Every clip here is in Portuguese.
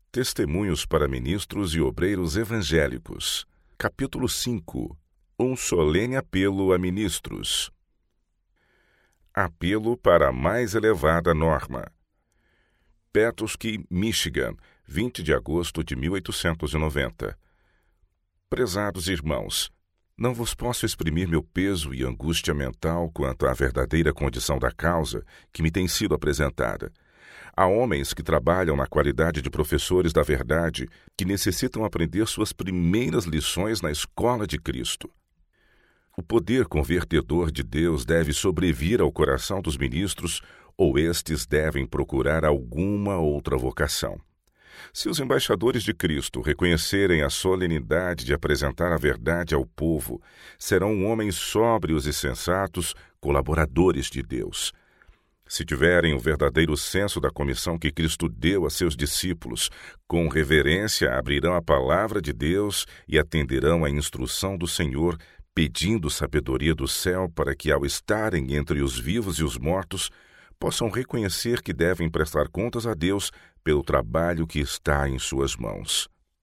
Testemunhos para ministros e obreiros evangélicos. Capítulo 5. Um solene apelo a ministros. Apelo para a mais elevada norma. Petoskey, Michigan, 20 de agosto de 1890. Prezados irmãos, não vos posso exprimir meu peso e angústia mental quanto à verdadeira condição da causa que me tem sido apresentada. Há homens que trabalham na qualidade de professores da verdade que necessitam aprender suas primeiras lições na escola de Cristo. O poder convertedor de Deus deve sobrevir ao coração dos ministros ou estes devem procurar alguma outra vocação. Se os embaixadores de Cristo reconhecerem a solenidade de apresentar a verdade ao povo, serão homens sóbrios e sensatos, colaboradores de Deus. Se tiverem o verdadeiro senso da comissão que Cristo deu a seus discípulos, com reverência abrirão a palavra de Deus e atenderão à instrução do Senhor, pedindo sabedoria do céu para que, ao estarem entre os vivos e os mortos, possam reconhecer que devem prestar contas a Deus pelo trabalho que está em suas mãos.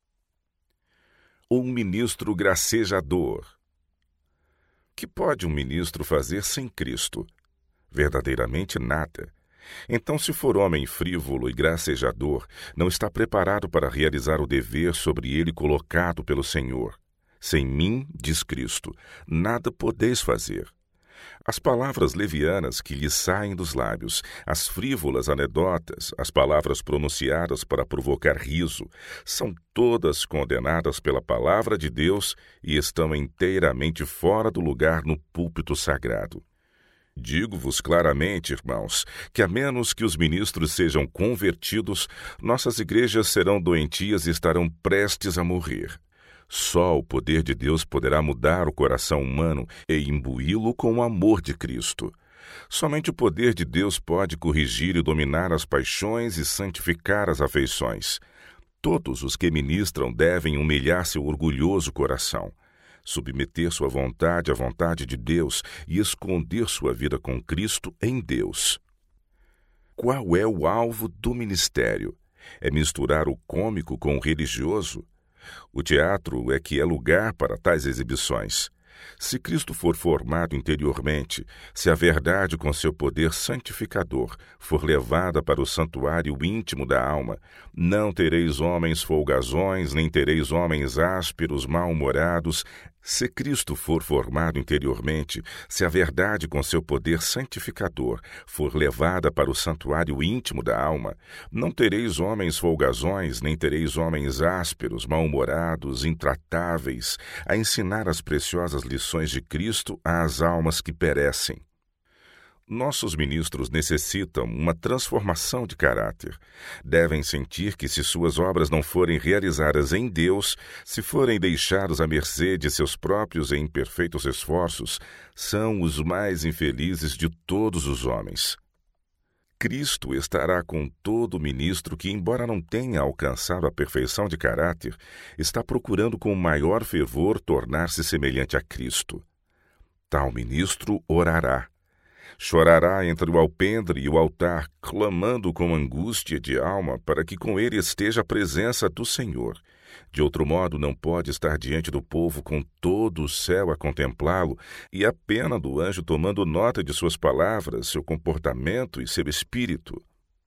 Um ministro gracejador. Que pode um ministro fazer sem Cristo? Verdadeiramente nada. Então, se for homem frívolo e gracejador, não está preparado para realizar o dever sobre ele colocado pelo Senhor. Sem mim, diz Cristo, nada podeis fazer. As palavras levianas que lhe saem dos lábios, as frívolas anedotas, as palavras pronunciadas para provocar riso, são todas condenadas pela palavra de Deus e estão inteiramente fora do lugar no púlpito sagrado. Digo-vos claramente, irmãos, que a menos que os ministros sejam convertidos, nossas igrejas serão doentias e estarão prestes a morrer. Só o poder de Deus poderá mudar o coração humano e imbuí-lo com o amor de Cristo. Somente o poder de Deus pode corrigir e dominar as paixões e santificar as afeições. Todos os que ministram devem humilhar seu orgulhoso coração, submeter sua vontade à vontade de Deus e esconder sua vida com Cristo em Deus. Qual é o alvo do ministério? É misturar o cômico com o religioso? O teatro é que é lugar para tais exibições. Se Cristo for formado interiormente, se a verdade com seu poder santificador for levada para o santuário íntimo da alma, não tereis homens folgazões, nem tereis homens ásperos, mal-humorados. Se Cristo for formado interiormente, se a verdade com seu poder santificador for levada para o santuário íntimo da alma, não tereis homens folgazões, nem tereis homens ásperos, mal-humorados, intratáveis, a ensinar as preciosas lições de Cristo às almas que perecem. Nossos ministros necessitam uma transformação de caráter. Devem sentir que se suas obras não forem realizadas em Deus, se forem deixados à mercê de seus próprios e imperfeitos esforços, são os mais infelizes de todos os homens. Cristo estará com todo ministro que, embora não tenha alcançado a perfeição de caráter, está procurando com maior fervor tornar-se semelhante a Cristo. Tal ministro orará. Chorará entre o alpendre e o altar, clamando com angústia de alma para que com ele esteja a presença do Senhor. De outro modo, não pode estar diante do povo com todo o céu a contemplá-lo e a pena do anjo tomando nota de suas palavras, seu comportamento e seu espírito.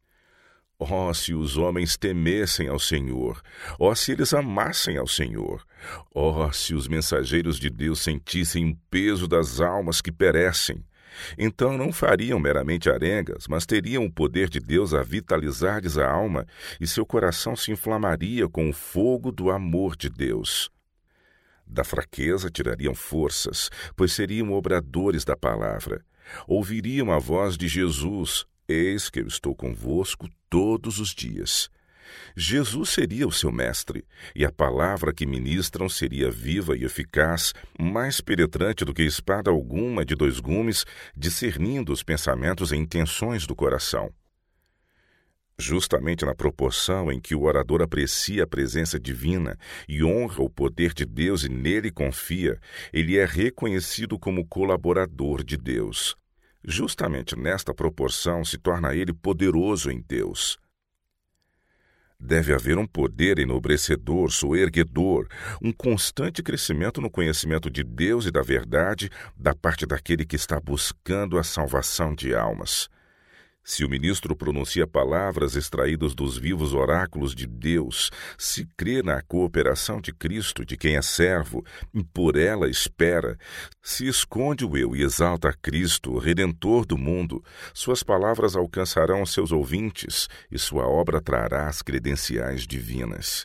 Oh, se os homens temessem ao Senhor! Oh, se eles amassem ao Senhor! Oh, se os mensageiros de Deus sentissem o peso das almas que perecem! Então não fariam meramente arengas, mas teriam o poder de Deus a vitalizar-lhes a alma, e seu coração se inflamaria com o fogo do amor de Deus. Da fraqueza tirariam forças, pois seriam obradores da palavra. Ouviriam a voz de Jesus: eis que eu estou convosco todos os dias. Jesus seria o seu mestre, e a palavra que ministram seria viva e eficaz, mais penetrante do que espada alguma de dois gumes, discernindo os pensamentos e intenções do coração. Justamente na proporção em que o orador aprecia a presença divina e honra o poder de Deus e nele confia, ele é reconhecido como colaborador de Deus. Justamente nesta proporção se torna ele poderoso em Deus. Deve haver um poder enobrecedor, soerguedor, um constante crescimento no conhecimento de Deus e da verdade da parte daquele que está buscando a salvação de almas. Se o ministro pronuncia palavras extraídas dos vivos oráculos de Deus, se crê na cooperação de Cristo, de quem é servo, e por ela espera, se esconde o eu e exalta a Cristo, o Redentor do mundo, suas palavras alcançarão seus ouvintes e sua obra trará as credenciais divinas.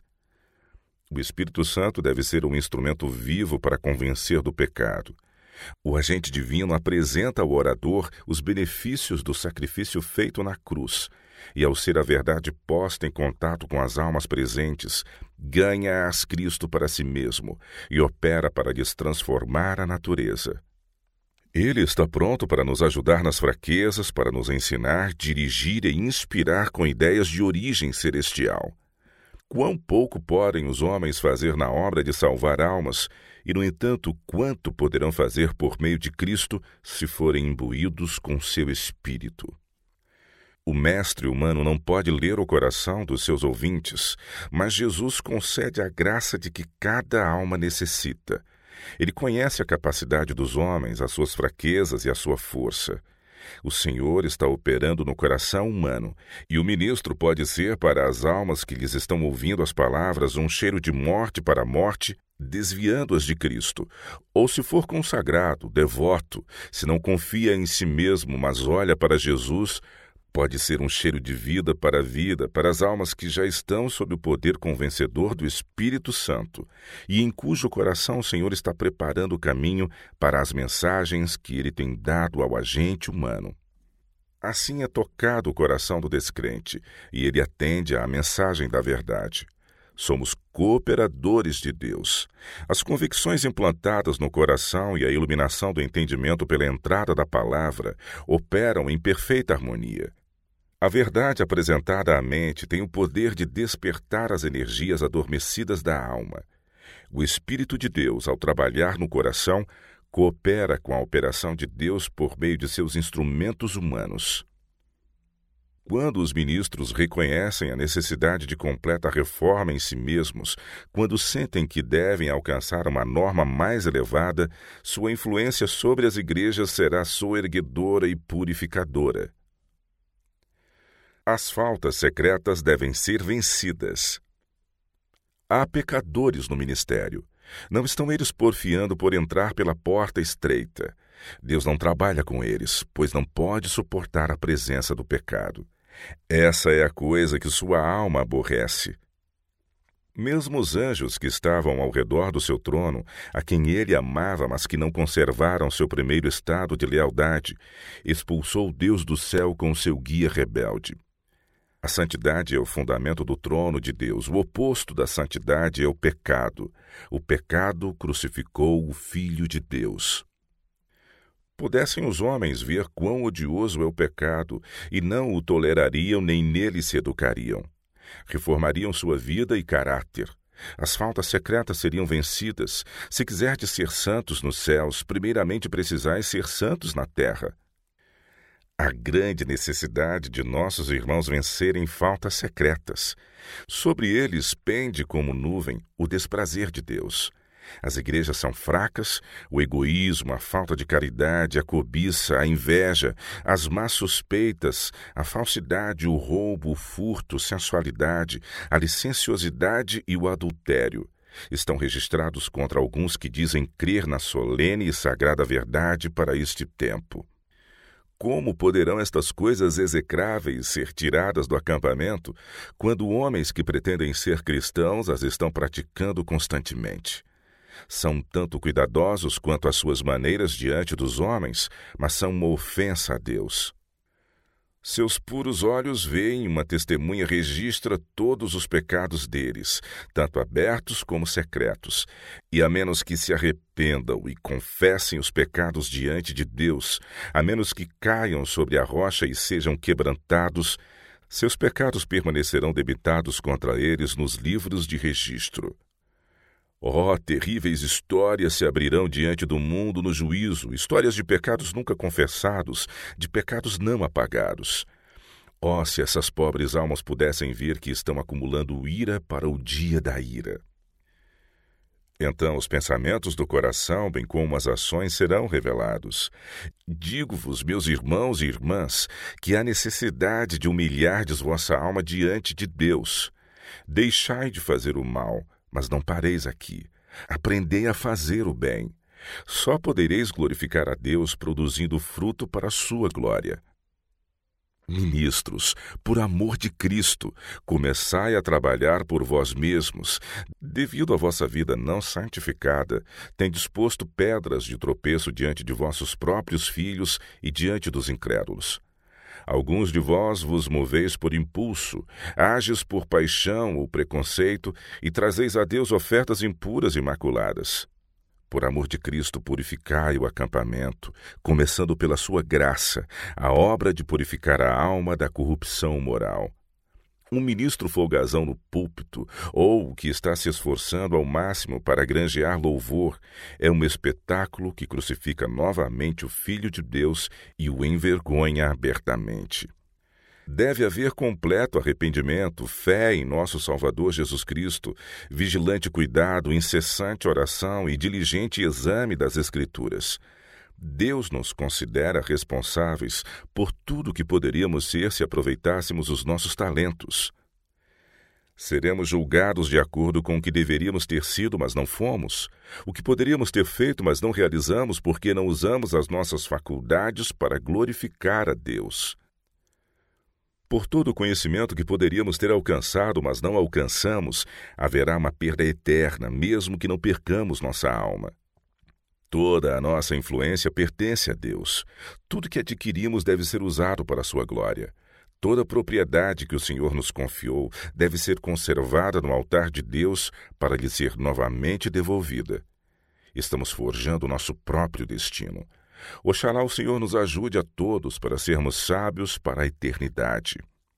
O Espírito Santo deve ser um instrumento vivo para convencer do pecado. O agente divino apresenta ao orador os benefícios do sacrifício feito na cruz, e ao ser a verdade posta em contato com as almas presentes, ganha-as Cristo para si mesmo e opera para lhes transformar a natureza. Ele está pronto para nos ajudar nas fraquezas, para nos ensinar, dirigir e inspirar com ideias de origem celestial. Quão pouco podem os homens fazer na obra de salvar almas, e, no entanto, quanto poderão fazer por meio de Cristo se forem imbuídos com seu Espírito. O mestre humano não pode ler o coração dos seus ouvintes, mas Jesus concede a graça de que cada alma necessita. Ele conhece a capacidade dos homens, as suas fraquezas e a sua força. O Senhor está operando no coração humano, e o ministro pode ser para as almas que lhes estão ouvindo as palavras um cheiro de morte para a morte, desviando-as de Cristo. Ou se for consagrado, devoto, se não confia em si mesmo, mas olha para Jesus, pode ser um cheiro de vida, para as almas que já estão sob o poder convencedor do Espírito Santo, e em cujo coração o Senhor está preparando o caminho para as mensagens que Ele tem dado ao agente humano. Assim é tocado o coração do descrente, e ele atende à mensagem da verdade. Somos cooperadores de Deus. As convicções implantadas no coração e a iluminação do entendimento pela entrada da palavra operam em perfeita harmonia. A verdade apresentada à mente tem o poder de despertar as energias adormecidas da alma. O Espírito de Deus, ao trabalhar no coração, coopera com a operação de Deus por meio de seus instrumentos humanos. Quando os ministros reconhecem a necessidade de completa reforma em si mesmos, quando sentem que devem alcançar uma norma mais elevada, sua influência sobre as igrejas será soerguedora e purificadora. As faltas secretas devem ser vencidas. Há pecadores no ministério. Não estão eles porfiando por entrar pela porta estreita. Deus não trabalha com eles, pois não pode suportar a presença do pecado. Essa é a coisa que sua alma aborrece. Mesmo os anjos que estavam ao redor do seu trono, a quem ele amava, mas que não conservaram seu primeiro estado de lealdade, expulsou Deus do céu com seu guia rebelde. A santidade é o fundamento do trono de Deus. O oposto da santidade é o pecado. O pecado crucificou o Filho de Deus. Pudessem os homens ver quão odioso é o pecado, e não o tolerariam nem nele se educariam. Reformariam sua vida e caráter. As faltas secretas seriam vencidas. Se quiserdes ser santos nos céus, primeiramente precisais ser santos na terra. A grande necessidade de nossos irmãos vencerem faltas secretas. Sobre eles pende como nuvem o desprazer de Deus. As igrejas são fracas, o egoísmo, a falta de caridade, a cobiça, a inveja, as más suspeitas, a falsidade, o roubo, o furto, sensualidade, a licenciosidade e o adultério. Estão registrados contra alguns que dizem crer na solene e sagrada verdade para este tempo. Como poderão estas coisas execráveis ser tiradas do acampamento, quando homens que pretendem ser cristãos as estão praticando constantemente? São tanto cuidadosos quanto as suas maneiras diante dos homens, mas são uma ofensa a Deus. Seus puros olhos veem, uma testemunha registra todos os pecados deles, tanto abertos como secretos, e a menos que se arrependam e confessem os pecados diante de Deus, a menos que caiam sobre a rocha e sejam quebrantados, seus pecados permanecerão debitados contra eles nos livros de registro. Oh, terríveis histórias se abrirão diante do mundo no juízo, histórias de pecados nunca confessados, de pecados não apagados. Oh, se essas pobres almas pudessem ver que estão acumulando ira para o dia da ira. Então os pensamentos do coração, bem como as ações, serão revelados. Digo-vos, meus irmãos e irmãs, que há necessidade de humilhardes vossa alma diante de Deus. Deixai de fazer o mal, mas não pareis aqui. Aprendei a fazer o bem. Só podereis glorificar a Deus produzindo fruto para a sua glória. Ministros, por amor de Cristo, começai a trabalhar por vós mesmos. Devido à vossa vida não santificada, tendes posto pedras de tropeço diante de vossos próprios filhos e diante dos incrédulos. Alguns de vós vos moveis por impulso, ages por paixão ou preconceito e trazeis a Deus ofertas impuras e maculadas. Por amor de Cristo, purificai o acampamento, começando pela sua graça, a obra de purificar a alma da corrupção moral. Um ministro folgazão no púlpito, ou que está se esforçando ao máximo para granjear louvor, é um espetáculo que crucifica novamente o Filho de Deus e o envergonha abertamente. Deve haver completo arrependimento, fé em nosso Salvador Jesus Cristo, vigilante cuidado, incessante oração e diligente exame das Escrituras. Deus nos considera responsáveis por tudo que poderíamos ser se aproveitássemos os nossos talentos. Seremos julgados de acordo com o que deveríamos ter sido, mas não fomos, o que poderíamos ter feito, mas não realizamos porque não usamos as nossas faculdades para glorificar a Deus. Por todo o conhecimento que poderíamos ter alcançado, mas não alcançamos, haverá uma perda eterna, mesmo que não percamos nossa alma. Toda a nossa influência pertence a Deus. Tudo que adquirimos deve ser usado para a sua glória. Toda propriedade que o Senhor nos confiou deve ser conservada no altar de Deus para lhe ser novamente devolvida. Estamos forjando nosso próprio destino. Oxalá o Senhor nos ajude a todos para sermos sábios para a eternidade.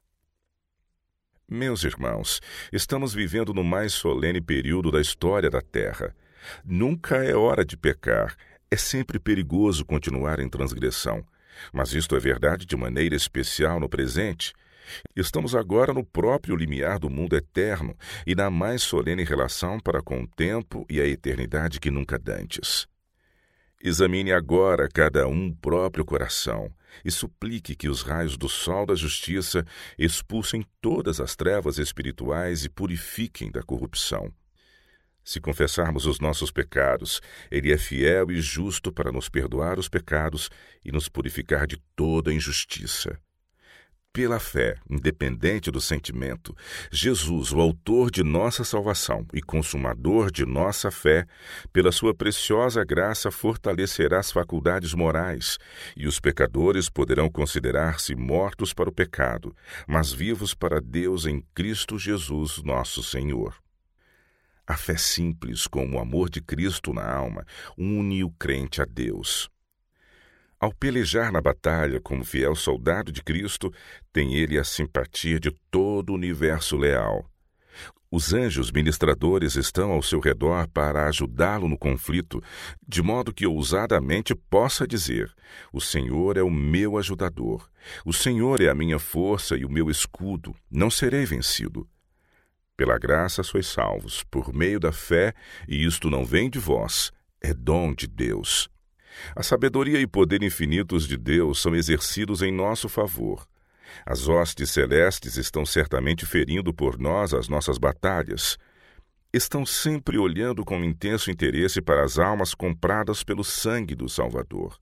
Meus irmãos, estamos vivendo no mais solene período da história da Terra. Nunca é hora de pecar, é sempre perigoso continuar em transgressão. Mas isto é verdade de maneira especial no presente. Estamos agora no próprio limiar do mundo eterno e na mais solene relação para com o tempo e a eternidade que nunca dantes. Examine agora cada um o próprio coração e suplique que os raios do sol da justiça expulsem todas as trevas espirituais e purifiquem da corrupção. Se confessarmos os nossos pecados, Ele é fiel e justo para nos perdoar os pecados e nos purificar de toda injustiça. Pela fé, independente do sentimento, Jesus, o autor de nossa salvação e consumador de nossa fé, pela sua preciosa graça fortalecerá as faculdades morais, e os pecadores poderão considerar-se mortos para o pecado, mas vivos para Deus em Cristo Jesus, nosso Senhor. A fé simples, como o amor de Cristo na alma, une o crente a Deus. Ao pelejar na batalha como fiel soldado de Cristo, tem ele a simpatia de todo o universo leal. Os anjos ministradores estão ao seu redor para ajudá-lo no conflito, de modo que ousadamente possa dizer: o Senhor é o meu ajudador, o Senhor é a minha força e o meu escudo, não serei vencido. Pela graça sois salvos, por meio da fé, e isto não vem de vós, é dom de Deus. A sabedoria e poder infinitos de Deus são exercidos em nosso favor. As hostes celestes estão certamente ferindo por nós as nossas batalhas. Estão sempre olhando com intenso interesse para as almas compradas pelo sangue do Salvador.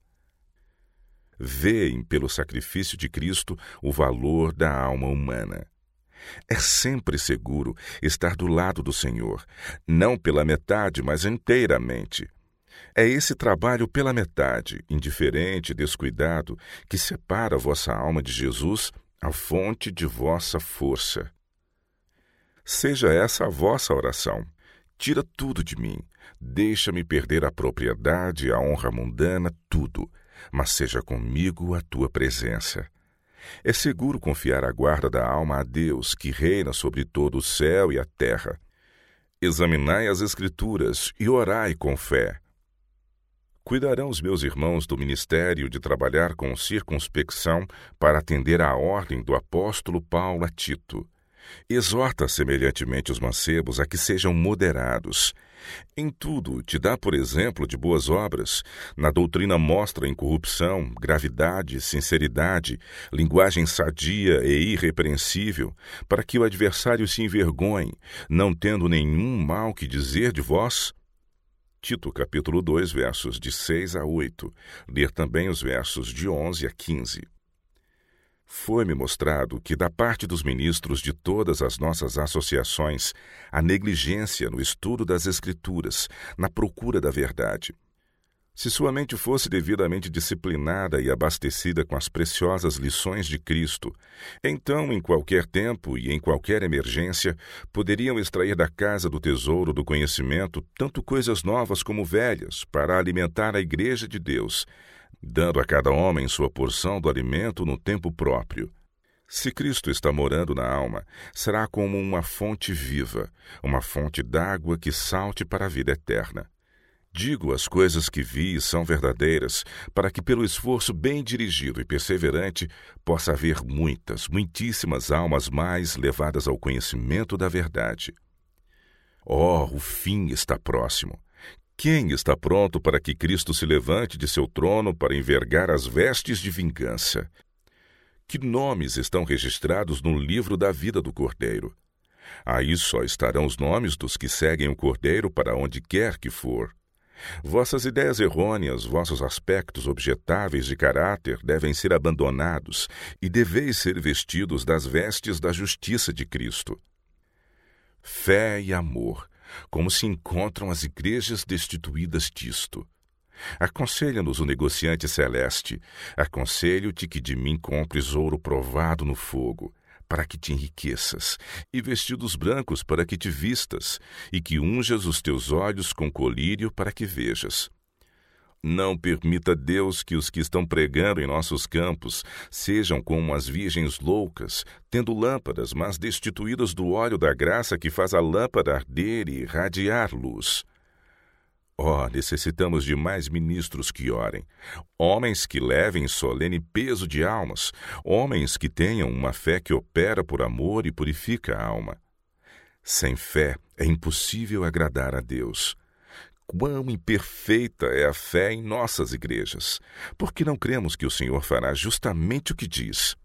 Veem pelo sacrifício de Cristo o valor da alma humana. É sempre seguro estar do lado do Senhor, não pela metade, mas inteiramente. É esse trabalho pela metade, indiferente e descuidado, que separa vossa alma de Jesus, a fonte de vossa força. Seja essa a vossa oração. Tira tudo de mim, deixa-me perder a propriedade, a honra mundana, tudo, mas seja comigo a tua presença. É seguro confiar a guarda da alma a Deus, que reina sobre todo o céu e a terra. Examinai as Escrituras e orai com fé. Cuidarão os meus irmãos do ministério de trabalhar com circunspecção para atender à ordem do apóstolo Paulo a Tito. Exorta semelhantemente os mancebos a que sejam moderados. Em tudo, te dá, por exemplo, de boas obras. Na doutrina mostra incorrupção, gravidade, sinceridade, linguagem sadia e irrepreensível, para que o adversário se envergonhe, não tendo nenhum mal que dizer de vós. Tito, capítulo 2, versos de 6 a 8. Ler também os versos de 11 a 15. Foi-me mostrado que, da parte dos ministros de todas as nossas associações, há negligência no estudo das Escrituras, na procura da verdade. Se sua mente fosse devidamente disciplinada e abastecida com as preciosas lições de Cristo, então, em qualquer tempo e em qualquer emergência, poderiam extrair da casa do tesouro do conhecimento tanto coisas novas como velhas, para alimentar a Igreja de Deus, dando a cada homem sua porção do alimento no tempo próprio. Se Cristo está morando na alma, será como uma fonte viva, uma fonte d'água que salte para a vida eterna. Digo as coisas que vi são verdadeiras, para que pelo esforço bem dirigido e perseverante possa haver muitíssimas almas mais levadas ao conhecimento da verdade. O fim está próximo. Quem está pronto para que Cristo se levante de seu trono para envergar as vestes de vingança? Que nomes estão registrados no livro da vida do Cordeiro? Aí só estarão os nomes dos que seguem o Cordeiro para onde quer que for. Vossas ideias errôneas, vossos aspectos objetáveis de caráter devem ser abandonados e deveis ser vestidos das vestes da justiça de Cristo. Fé e amor, como se encontram as igrejas destituídas disto. Aconselha-nos o negociante celeste, aconselho-te que de mim compres ouro provado no fogo, para que te enriqueças, e vestidos brancos para que te vistas, e que unjas os teus olhos com colírio para que vejas. Não permita Deus que os que estão pregando em nossos campos sejam como as virgens loucas, tendo lâmpadas, mas destituídas do óleo da graça que faz a lâmpada arder e irradiar luz. Necessitamos de mais ministros que orem, homens que levem solene peso de almas, homens que tenham uma fé que opera por amor e purifica a alma. Sem fé é impossível agradar a Deus. Quão imperfeita é a fé em nossas igrejas, porque não cremos que o Senhor fará justamente o que diz.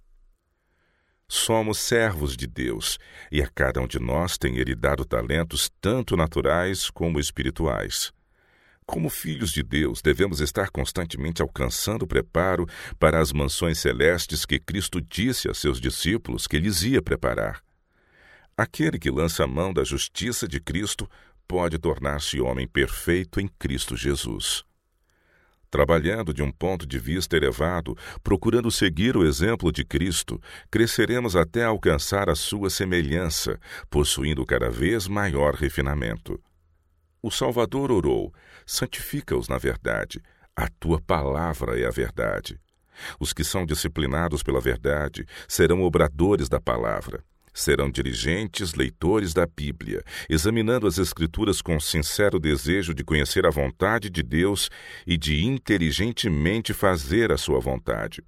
Somos servos de Deus, e a cada um de nós tem Ele dado talentos tanto naturais como espirituais. Como filhos de Deus, devemos estar constantemente alcançando o preparo para as mansões celestes que Cristo disse a seus discípulos que lhes ia preparar. Aquele que lança a mão da justiça de Cristo pode tornar-se homem perfeito em Cristo Jesus. Trabalhando de um ponto de vista elevado, procurando seguir o exemplo de Cristo, cresceremos até alcançar a sua semelhança, possuindo cada vez maior refinamento. O Salvador orou: santifica-os na verdade, a tua palavra é a verdade. Os que são disciplinados pela verdade serão obradores da palavra, serão diligentes leitores da Bíblia, examinando as Escrituras com sincero desejo de conhecer a vontade de Deus e de inteligentemente fazer a sua vontade.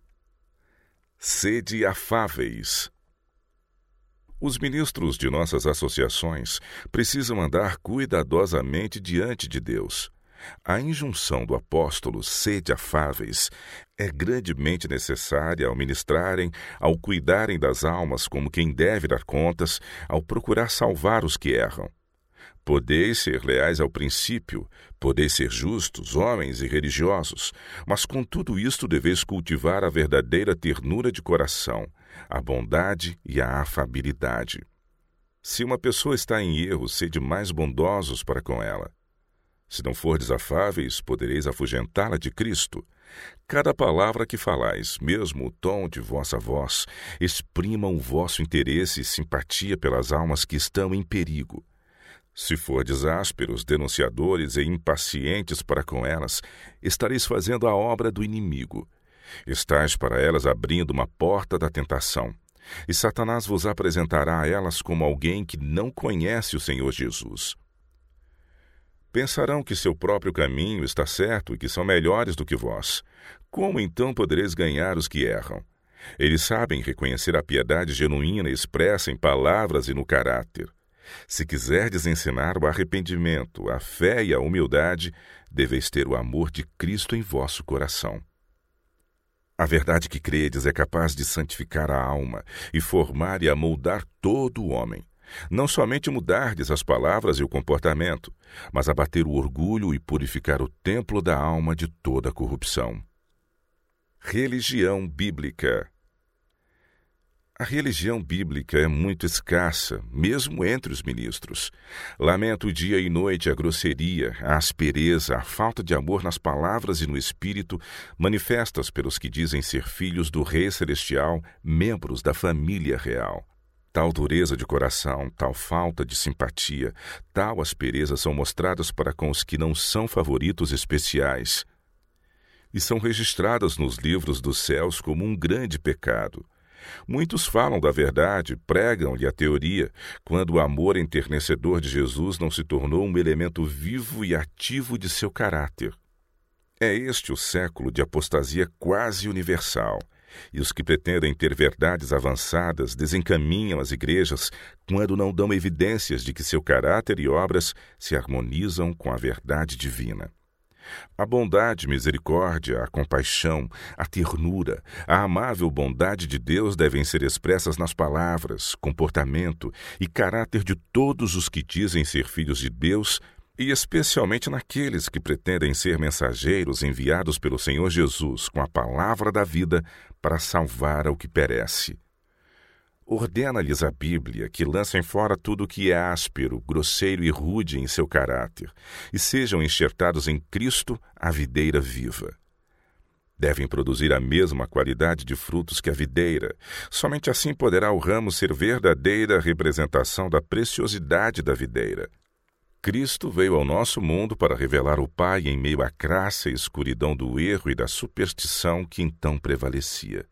Sede afáveis. Os ministros de nossas associações precisam andar cuidadosamente diante de Deus. A injunção do apóstolo sede afáveis é grandemente necessária ao ministrarem, ao cuidarem das almas como quem deve dar contas, ao procurar salvar os que erram. Podeis ser leais ao princípio, podeis ser justos, homens e religiosos, mas com tudo isto deveis cultivar a verdadeira ternura de coração, a bondade e a afabilidade. Se uma pessoa está em erro, sede mais bondosos para com ela. Se não fordes afáveis, podereis afugentá-la de Cristo. Cada palavra que falais, mesmo o tom de vossa voz, exprimam o vosso interesse e simpatia pelas almas que estão em perigo. Se fordes ásperos, denunciadores e impacientes para com elas, estareis fazendo a obra do inimigo. Estais para elas abrindo uma porta da tentação, e Satanás vos apresentará a elas como alguém que não conhece o Senhor Jesus. Pensarão que seu próprio caminho está certo e que são melhores do que vós. Como então podereis ganhar os que erram? Eles sabem reconhecer a piedade genuína expressa em palavras e no caráter. Se quiserdes ensinar o arrependimento, a fé e a humildade, deveis ter o amor de Cristo em vosso coração. A verdade que credes é capaz de santificar a alma e formar e amoldar todo o homem. Não somente mudardes as palavras e o comportamento, mas abater o orgulho e purificar o templo da alma de toda corrupção. Religião bíblica. A religião bíblica é muito escassa, mesmo entre os ministros. Lamento dia e noite a grosseria, a aspereza, a falta de amor nas palavras e no espírito, manifestas pelos que dizem ser filhos do Rei Celestial, membros da família real. Tal dureza de coração, tal falta de simpatia, tal aspereza são mostradas para com os que não são favoritos especiais e são registradas nos livros dos céus como um grande pecado. Muitos falam da verdade, pregam-lhe a teoria, quando o amor enternecedor de Jesus não se tornou um elemento vivo e ativo de seu caráter. É este o século de apostasia quase universal, e os que pretendem ter verdades avançadas desencaminham as igrejas quando não dão evidências de que seu caráter e obras se harmonizam com a verdade divina. A bondade, misericórdia, a compaixão, a ternura, a amável bondade de Deus devem ser expressas nas palavras, comportamento e caráter de todos os que dizem ser filhos de Deus, e especialmente naqueles que pretendem ser mensageiros enviados pelo Senhor Jesus com a palavra da vida para salvar ao que perece. Ordena-lhes a Bíblia que lancem fora tudo o que é áspero, grosseiro e rude em seu caráter, e sejam enxertados em Cristo, a videira viva. Devem produzir a mesma qualidade de frutos que a videira. Somente assim poderá o ramo ser verdadeira representação da preciosidade da videira. Cristo veio ao nosso mundo para revelar o Pai em meio à crassa e escuridão do erro e da superstição que então prevalecia.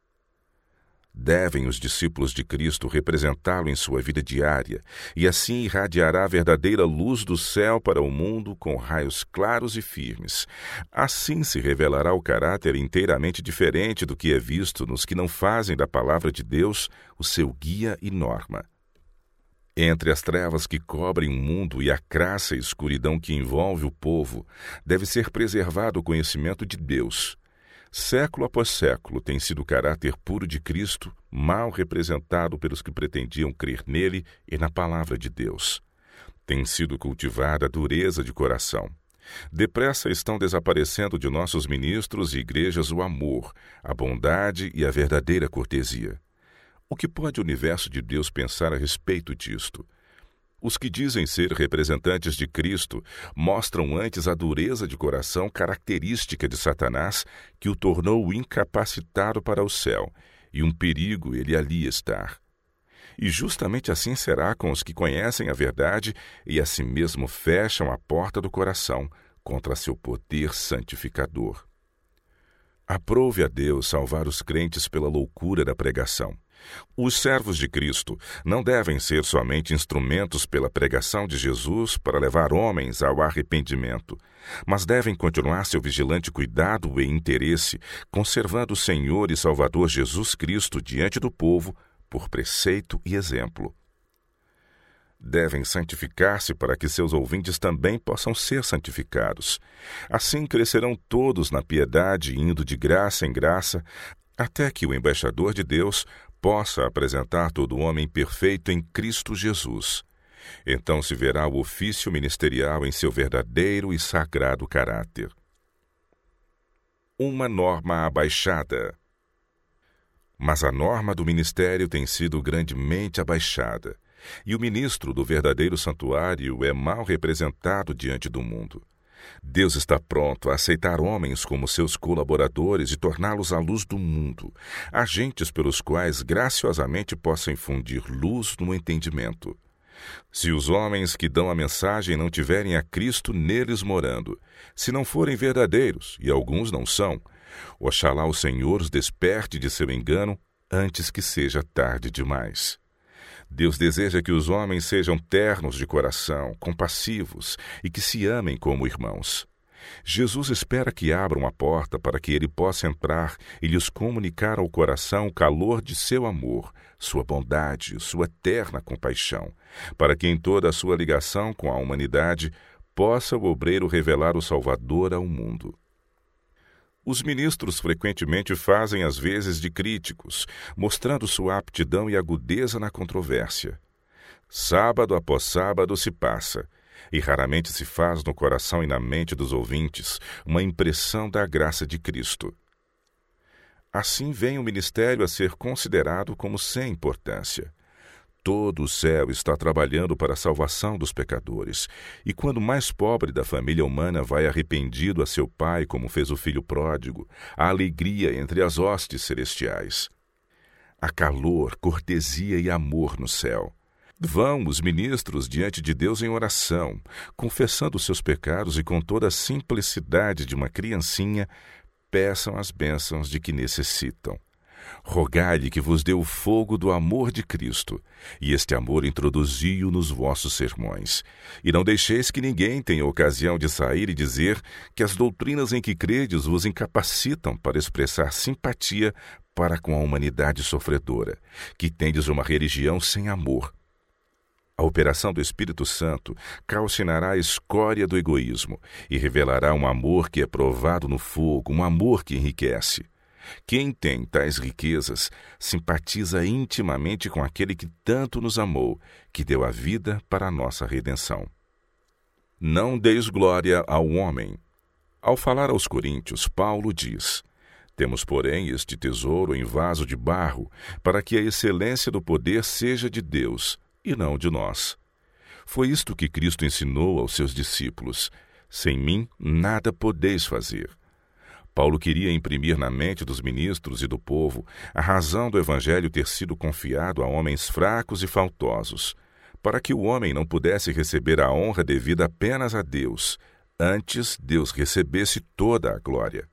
Devem os discípulos de Cristo representá-lo em sua vida diária, e assim irradiará a verdadeira luz do céu para o mundo com raios claros e firmes. Assim se revelará o caráter inteiramente diferente do que é visto nos que não fazem da palavra de Deus o seu guia e norma. Entre as trevas que cobrem o mundo e a crassa e escuridão que envolve o povo, deve ser preservado o conhecimento de Deus. Século após século tem sido o caráter puro de Cristo, mal representado pelos que pretendiam crer nele e na palavra de Deus. Tem sido cultivada a dureza de coração. Depressa estão desaparecendo de nossos ministros e igrejas o amor, a bondade e a verdadeira cortesia. O que pode o universo de Deus pensar a respeito disto? Os que dizem ser representantes de Cristo mostram antes a dureza de coração característica de Satanás, que o tornou incapacitado para o céu, e um perigo ele ali estar. E justamente assim será com os que conhecem a verdade e a si mesmo fecham a porta do coração contra seu poder santificador. Aprove a Deus salvar os crentes pela loucura da pregação. Os servos de Cristo não devem ser somente instrumentos pela pregação de Jesus para levar homens ao arrependimento, mas devem continuar seu vigilante cuidado e interesse, conservando o Senhor e Salvador Jesus Cristo diante do povo por preceito e exemplo. Devem santificar-se para que seus ouvintes também possam ser santificados. Assim crescerão todos na piedade, indo de graça em graça, até que o embaixador de Deus possa apresentar todo homem perfeito em Cristo Jesus. Então se verá o ofício ministerial em seu verdadeiro e sagrado caráter. Uma norma abaixada. Mas a norma do ministério tem sido grandemente abaixada, e o ministro do verdadeiro santuário é mal representado diante do mundo. Deus está pronto a aceitar homens como seus colaboradores e torná-los a luz do mundo, agentes pelos quais graciosamente possa infundir luz no entendimento. Se os homens que dão a mensagem não tiverem a Cristo neles morando, se não forem verdadeiros, e alguns não são, oxalá o Senhor os desperte de seu engano antes que seja tarde demais. Deus deseja que os homens sejam ternos de coração, compassivos e que se amem como irmãos. Jesus espera que abram a porta para que ele possa entrar e lhes comunicar ao coração o calor de seu amor, sua bondade, sua terna compaixão, para que em toda a sua ligação com a humanidade possa o obreiro revelar o Salvador ao mundo. Os ministros frequentemente fazem às vezes de críticos, mostrando sua aptidão e agudeza na controvérsia. Sábado após sábado se passa, e raramente se faz no coração e na mente dos ouvintes uma impressão da graça de Cristo. Assim vem o ministério a ser considerado como sem importância. Todo o céu está trabalhando para a salvação dos pecadores, e quando o mais pobre da família humana vai arrependido a seu pai, como fez o filho pródigo, há alegria entre as hostes celestiais. Há calor, cortesia e amor no céu. Vão os ministros diante de Deus em oração, confessando seus pecados e com toda a simplicidade de uma criancinha, peçam as bênçãos de que necessitam. Rogai-lhe que vos dê o fogo do amor de Cristo, e este amor introduzi-o nos vossos sermões. E não deixeis que ninguém tenha ocasião de sair e dizer que as doutrinas em que credes vos incapacitam para expressar simpatia para com a humanidade sofredora, que tendes uma religião sem amor. A operação do Espírito Santo calcinará a escória do egoísmo e revelará um amor que é provado no fogo, um amor que enriquece. Quem tem tais riquezas simpatiza intimamente com aquele que tanto nos amou, que deu a vida para a nossa redenção. Não deis glória ao homem. Ao falar aos coríntios, Paulo diz: temos, porém, este tesouro em vaso de barro, para que a excelência do poder seja de Deus, e não de nós. Foi isto que Cristo ensinou aos seus discípulos: sem mim nada podeis fazer. Paulo queria imprimir na mente dos ministros e do povo a razão do evangelho ter sido confiado a homens fracos e faltosos, para que o homem não pudesse receber a honra devida apenas a Deus, antes Deus recebesse toda a glória.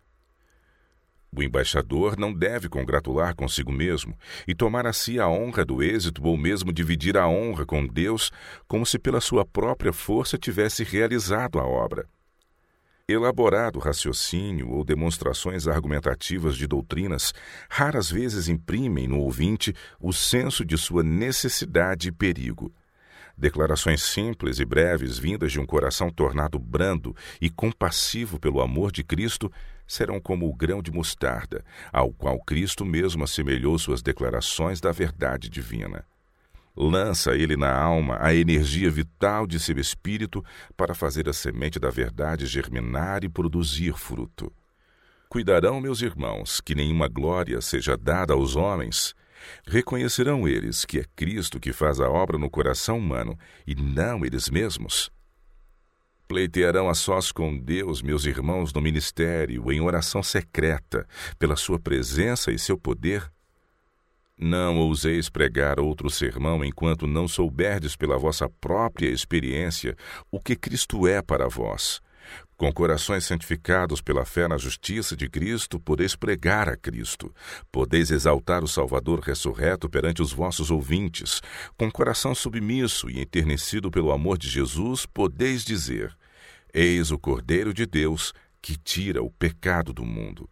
O embaixador não deve congratular consigo mesmo e tomar a si a honra do êxito ou mesmo dividir a honra com Deus como se pela sua própria força tivesse realizado a obra. Elaborado raciocínio ou demonstrações argumentativas de doutrinas raras vezes imprimem no ouvinte o senso de sua necessidade e perigo. Declarações simples e breves vindas de um coração tornado brando e compassivo pelo amor de Cristo serão como o grão de mostarda, ao qual Cristo mesmo assemelhou suas declarações da verdade divina. Lança ele na alma a energia vital de seu espírito para fazer a semente da verdade germinar e produzir fruto. Cuidarão, meus irmãos, que nenhuma glória seja dada aos homens. Reconhecerão eles que é Cristo que faz a obra no coração humano e não eles mesmos. Pleitearão a sós com Deus, meus irmãos, no ministério, em oração secreta, pela sua presença e seu poder. Não ouseis pregar outro sermão enquanto não souberdes pela vossa própria experiência o que Cristo é para vós. Com corações santificados pela fé na justiça de Cristo, podeis pregar a Cristo. Podeis exaltar o Salvador ressurreto perante os vossos ouvintes. Com coração submisso e enternecido pelo amor de Jesus, podeis dizer: eis o Cordeiro de Deus que tira o pecado do mundo.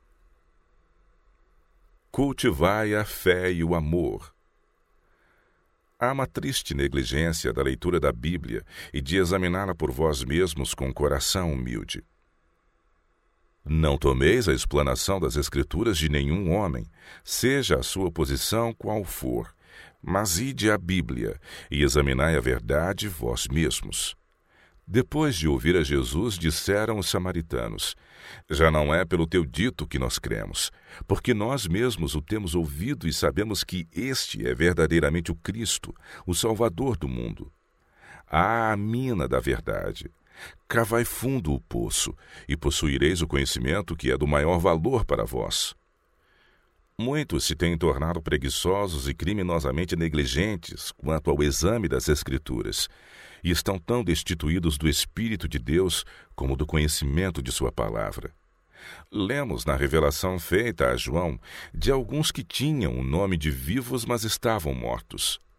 Cultivai a fé e o amor. Há uma triste negligência da leitura da Bíblia e de examiná-la por vós mesmos com coração humilde. Não tomeis a explanação das Escrituras de nenhum homem, seja a sua posição qual for, mas ide à Bíblia e examinai a verdade vós mesmos. Depois de ouvir a Jesus, disseram os samaritanos: já não é pelo teu dito que nós cremos, porque nós mesmos o temos ouvido e sabemos que este é verdadeiramente o Cristo, o Salvador do mundo. Há a mina da verdade. Cavai fundo o poço, e possuireis o conhecimento que é do maior valor para vós. Muitos se têm tornado preguiçosos e criminosamente negligentes quanto ao exame das Escrituras, e estão tão destituídos do Espírito de Deus como do conhecimento de sua palavra. Lemos na revelação feita a João de alguns que tinham o nome de vivos, mas estavam mortos.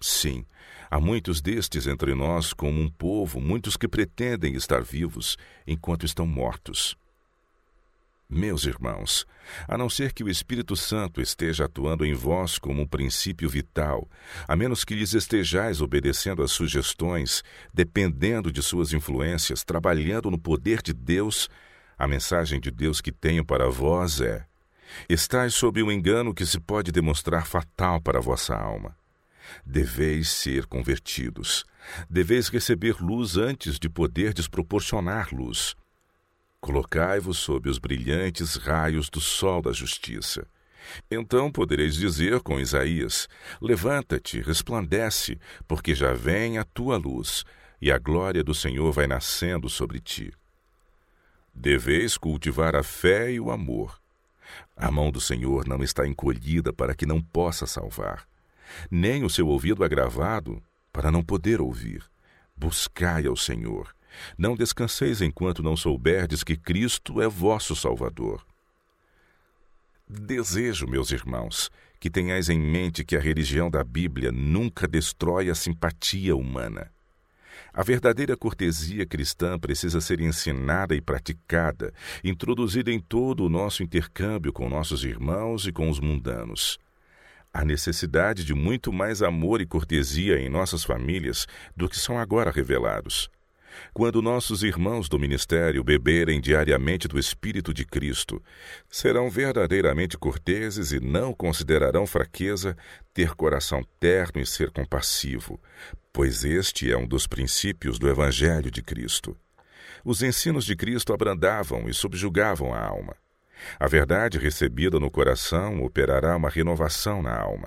Sim, há muitos destes entre nós como um povo, muitos que pretendem estar vivos enquanto estão mortos. Meus irmãos, a não ser que o Espírito Santo esteja atuando em vós como um princípio vital, a menos que lhes estejais obedecendo às sugestões, dependendo de suas influências, trabalhando no poder de Deus, a mensagem de Deus que tenho para vós é: estais sob um engano que se pode demonstrar fatal para a vossa alma. Deveis ser convertidos. Deveis receber luz antes de poderdes proporcionar luz. Colocai-vos sob os brilhantes raios do sol da justiça. Então podereis dizer com Isaías: levanta-te, resplandece, porque já vem a tua luz, e a glória do Senhor vai nascendo sobre ti. Deveis cultivar a fé e o amor. A mão do Senhor não está encolhida para que não possa salvar, nem o seu ouvido agravado para não poder ouvir. Buscai ao Senhor. Não descanseis enquanto não souberdes que Cristo é vosso Salvador. Desejo, meus irmãos, que tenhais em mente que a religião da Bíblia nunca destrói a simpatia humana. A verdadeira cortesia cristã precisa ser ensinada e praticada, introduzida em todo o nosso intercâmbio com nossos irmãos e com os mundanos. Há necessidade de muito mais amor e cortesia em nossas famílias do que são agora revelados. Quando nossos irmãos do ministério beberem diariamente do Espírito de Cristo, serão verdadeiramente corteses e não considerarão fraqueza ter coração terno e ser compassivo, pois este é um dos princípios do Evangelho de Cristo. Os ensinos de Cristo abrandavam e subjugavam a alma. A verdade recebida no coração operará uma renovação na alma.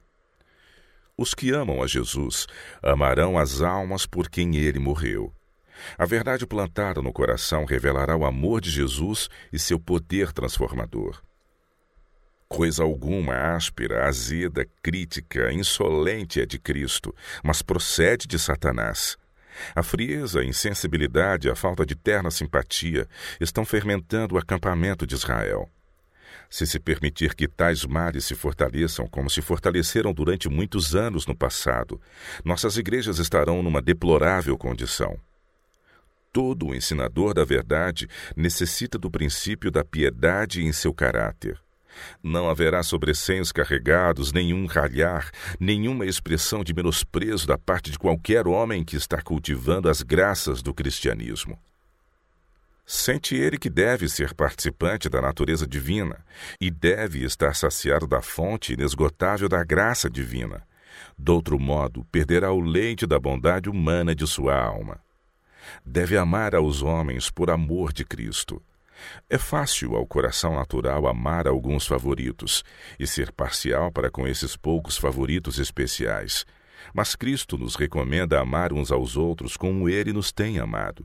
Os que amam a Jesus amarão as almas por quem ele morreu. A verdade plantada no coração revelará o amor de Jesus e seu poder transformador. Coisa alguma áspera, azeda, crítica, insolente é de Cristo, mas procede de Satanás. A frieza, a insensibilidade, a falta de terna simpatia estão fermentando o acampamento de Israel. Se permitir que tais males se fortaleçam como se fortaleceram durante muitos anos no passado, nossas igrejas estarão numa deplorável condição. Todo o ensinador da verdade necessita do princípio da piedade em seu caráter. Não haverá sobressenhos carregados, nenhum ralhar, nenhuma expressão de menosprezo da parte de qualquer homem que está cultivando as graças do cristianismo. Sente ele que deve ser participante da natureza divina e deve estar saciado da fonte inesgotável da graça divina. De outro modo, perderá o leite da bondade humana de sua alma. Deve amar aos homens por amor de Cristo. É fácil ao coração natural amar alguns favoritos e ser parcial para com esses poucos favoritos especiais, mas Cristo nos recomenda amar uns aos outros como ele nos tem amado.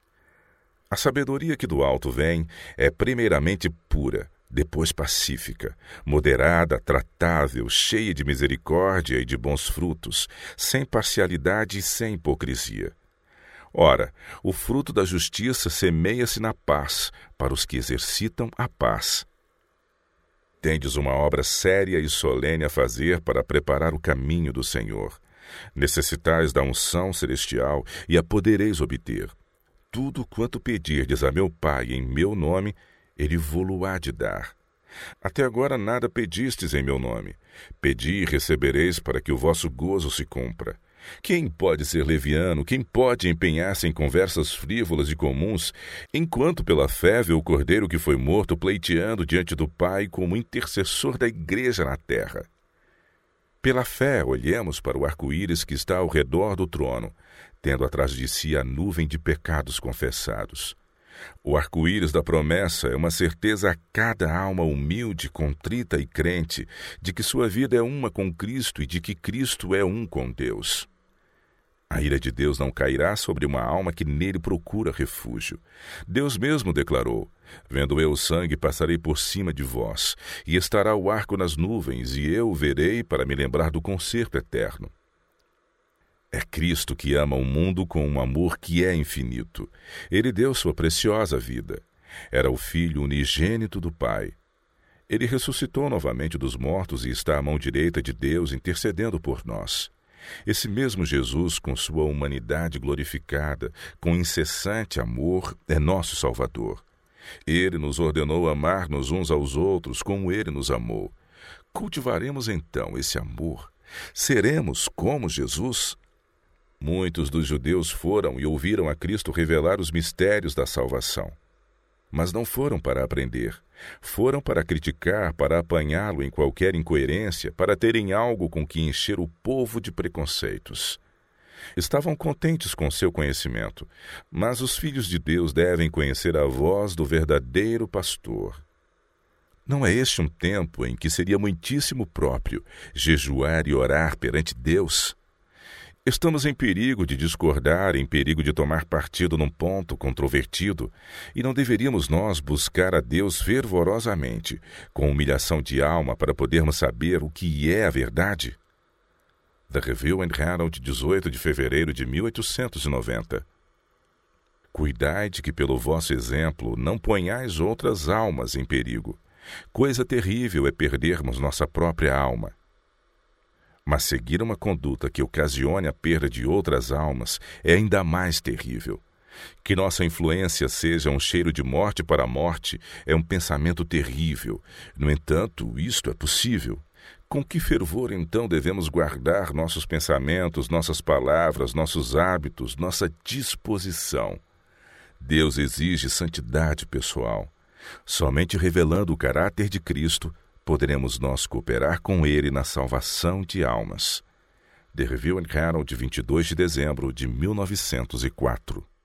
A sabedoria que do alto vem é primeiramente pura, depois pacífica, moderada, tratável, cheia de misericórdia e de bons frutos, sem parcialidade e sem hipocrisia. Ora, o fruto da justiça semeia-se na paz, para os que exercitam a paz. Tendes uma obra séria e solene a fazer para preparar o caminho do Senhor. Necessitais da unção celestial e a podereis obter. Tudo quanto pedirdes a meu Pai em meu nome, ele vô-lo há de dar. Até agora nada pedistes em meu nome. Pedi e recebereis para que o vosso gozo se cumpra. Quem pode ser leviano, quem pode empenhar-se em conversas frívolas e comuns, enquanto pela fé vê o Cordeiro que foi morto pleiteando diante do Pai como intercessor da Igreja na terra? Pela fé olhemos para o arco-íris que está ao redor do trono, tendo atrás de si a nuvem de pecados confessados. O arco-íris da promessa é uma certeza a cada alma humilde, contrita e crente de que sua vida é uma com Cristo e de que Cristo é um com Deus. A ira de Deus não cairá sobre uma alma que nele procura refúgio. Deus mesmo declarou: vendo eu o sangue, passarei por cima de vós, e estará o arco nas nuvens, e eu o verei para me lembrar do concerto eterno. É Cristo que ama o mundo com um amor que é infinito. Ele deu sua preciosa vida. Era o Filho unigênito do Pai. Ele ressuscitou novamente dos mortos e está à mão direita de Deus intercedendo por nós. Esse mesmo Jesus, com sua humanidade glorificada, com incessante amor, é nosso Salvador. Ele nos ordenou amar-nos uns aos outros como Ele nos amou. Cultivaremos então esse amor. Seremos como Jesus? Muitos dos judeus foram e ouviram a Cristo revelar os mistérios da salvação. Mas não foram para aprender. Foram para criticar, para apanhá-lo em qualquer incoerência, para terem algo com que encher o povo de preconceitos. Estavam contentes com seu conhecimento, mas os filhos de Deus devem conhecer a voz do verdadeiro pastor. Não é este um tempo em que seria muitíssimo próprio jejuar e orar perante Deus? Estamos em perigo de discordar, em perigo de tomar partido num ponto controvertido, e não deveríamos nós buscar a Deus fervorosamente, com humilhação de alma, para podermos saber o que é a verdade? The Review and Herald, 18 de fevereiro de 1890. Cuidai de que pelo vosso exemplo não ponhais outras almas em perigo. Coisa terrível é perdermos nossa própria alma. Mas seguir uma conduta que ocasione a perda de outras almas é ainda mais terrível. Que nossa influência seja um cheiro de morte para a morte é um pensamento terrível. No entanto, isto é possível. Com que fervor, então, devemos guardar nossos pensamentos, nossas palavras, nossos hábitos, nossa disposição? Deus exige santidade pessoal. Somente revelando o caráter de Cristo, poderemos nós cooperar com Ele na salvação de almas. The Review and Herald, 22 de dezembro de 1904.